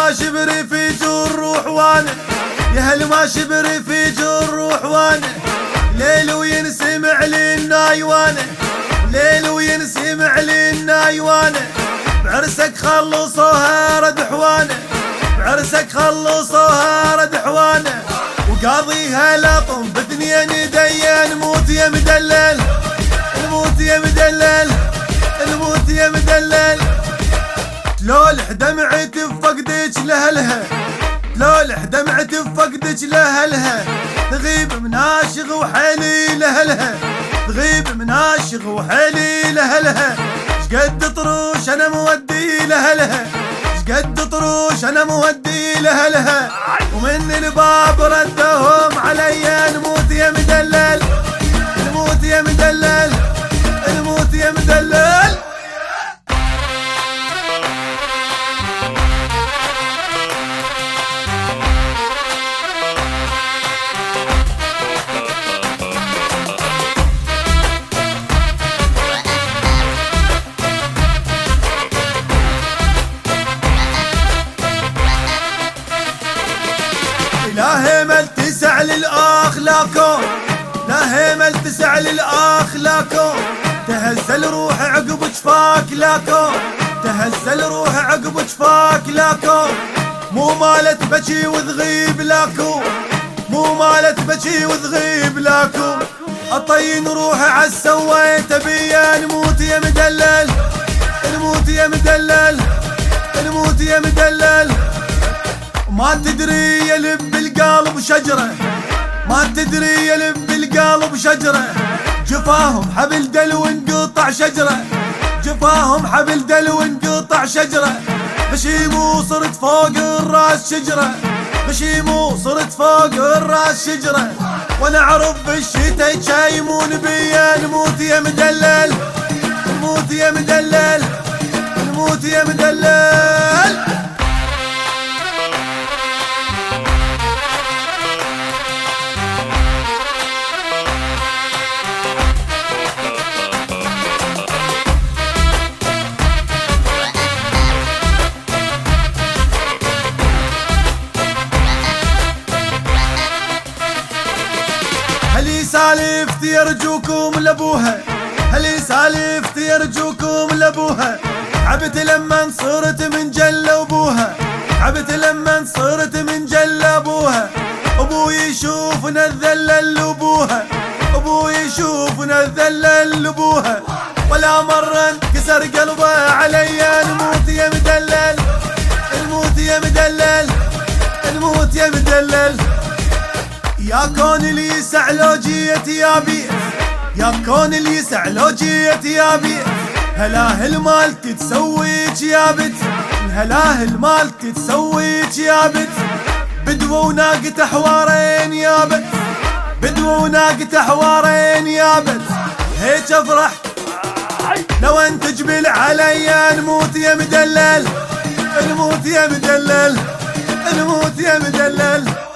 ما شبري في جروح وانا، يا هل ما شبري في جروح وانا، ليل وينسمع لنا يوانا، ليل وينسمع لنا يوانا، بعرسك خلصوها رد حوانا، بعرسك خلصوها رد حوانا، وقاضيها لطم باثنين ديان، موت يا مدلل الموت يا مدلل الموت يا مدلل، تلولح دمعتي بفقدك لهلها، تلولح دمعتي بفقدك لهلها، تغيب من عاشق وحيلي لهلها، تغيب من عاشق وحيلي لهلها، شقد طروش انا مودي لهلها، شقد طروش انا مودي لهلها، ومن الباب ردهم علي، نموت يا مدلل نموت يا مدلل نموت يا مدلل. لا همل تسع للأخلاقون، لا همل تسع للأخلاقون، تهزل روح عقب جفاك لاكون، تهزل روح عقب جفاك لاكون، مو مالت بكي وتغيب لاكون، مو مالت بكي وتغيب لاكون، اطين روح عالسويت بيا، نموت يا مدلل نموت يا مدلل نموت يا مدلل، ما تدري يلب القلب شجرة، ما تدري يلب القلب شجرة، جفاهم حبل دلو انقطع شجرة، جفاهم حبل دلو انقطع شجرة، بشيمو صرت فوق الراس شجرة، بشيمو صرت فوق الراس شجرة، وانا اعرف بالشتا يشايمون بيا، نموت يا مدلل نموت يا مدلل نموت يا مدلل. هلي سالفت يرجوكم لابوها، هلي سالفت يرجوكم لابوها، عبت لما صرت من جل ابوها، عبت لما صرت من جل ابوها، ابوي يشوفنا الذلل لابوها، ابوي يشوفنا الذلل لابوها، ولا مرة انكسر قلبه علي، نموت يا مدلل نموت يا مدلل نموت يا مدلل، يا كون اللي يسع لو جيت يا بيت، يا كون اللي يسع لو جيت يا بيت، هلاهل مالك تسويك يا بت، هلاهل مالك تسويك يا بت، بدوى وناقة حوارين يا بت، بدوى وناقة حوارين يا بت، هيك افرح لو انت تجبل علي، نموت يا مدلل نموت يا مدلل نموت يا مدلل.